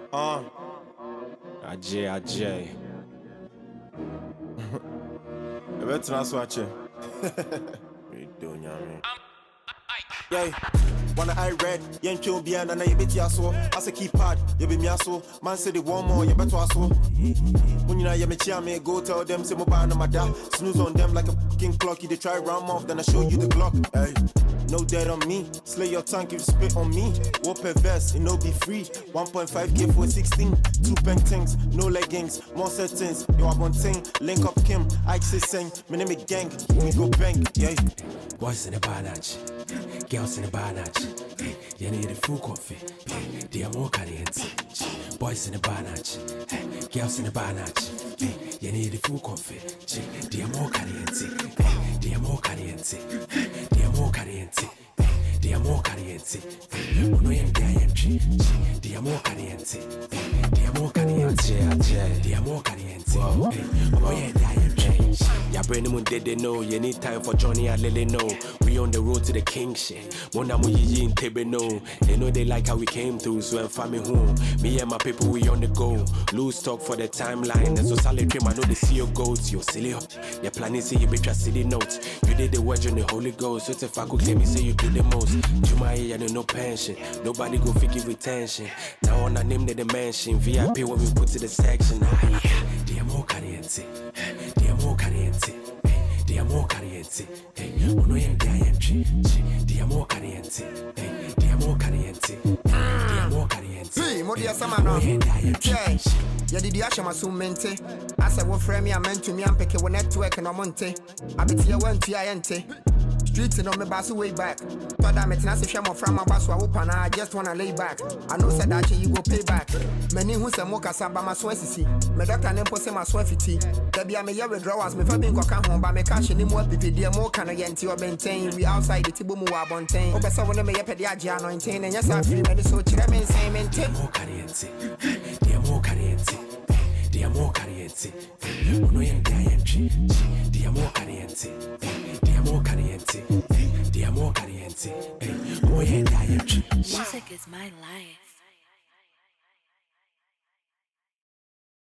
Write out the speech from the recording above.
Ajay. I bet to not watch it. We doing yummy. Yeah, wanna I read, yen chill bien and I bit yaso. As a keypad, you be miaso. Man said the one more, you better also. When you know you me go tell them, say mobile no matter. Snooze on them like a fucking clock. You they try round off, then I show you the Glock. Hey, no dead on me. Slay your tongue if you spit on me. Whoop a vest, it no be free. 1.5k for 16. 2 bank things, no leggings, more settings. You have one thing, link up Kim. I say sing, my name is gang. We go bang, yeah. Boys in the barnage, girls in the barnage. You need a full coffee. They are more caliente. Boys in the barnage, girls in the barnage. You need a full coffee. They are more caliente. They are more caliente. They are more caliente. They are more caliente. Uno yen dientry. They are more caliente. They are more caliente. They are more caliente. Uno yen dientry. Ya brain moon they know. You need time for Johnny and Lily know. We on the road to the king shit. Mona mu yi in Tebe know. They know they like how we came through. So I'm family home. Me and my people we on the go. Lose talk for the timeline. There's no salary dream. I know they see your goals. You're silly. Your planning say you bet your city notes. You did the word on the Holy Ghost. So if I could claim me say you do the most. Jumai and no pension. Nobody go figure retention. Now on a name the dimension. VIP when we put to the section. They are more caliente. They are more caliente. They are more caliente. Uno yen dientry. They are more caliente. They are more caliente. They are more caliente. Hey, Modia Samano. Yeah, did the Ashama Sumente? As I will frame me, I meant to me and pick a network and a monte. I bet you went to Yente. Streets and on my bass way back. Thought I met Nancy Shamo from my bass open. I just wanna lay back. I know said that you go pay back. Many who say Moka Samba my swessy. My doctor name pose my swaffity. There be a me withdrawals. Me for being got home by me cash any more people. Dear more can again to your maintain. We outside the Tibumu Wabontain. Okay, so when they may pay the anointing and yes, I feel me so children say maintain. More caliente. They are more caliente. They are more caliente. Uno yen dientry. They are more caliente. They are more caliente. They are more caliente. Uno yen dientry. Music is my life.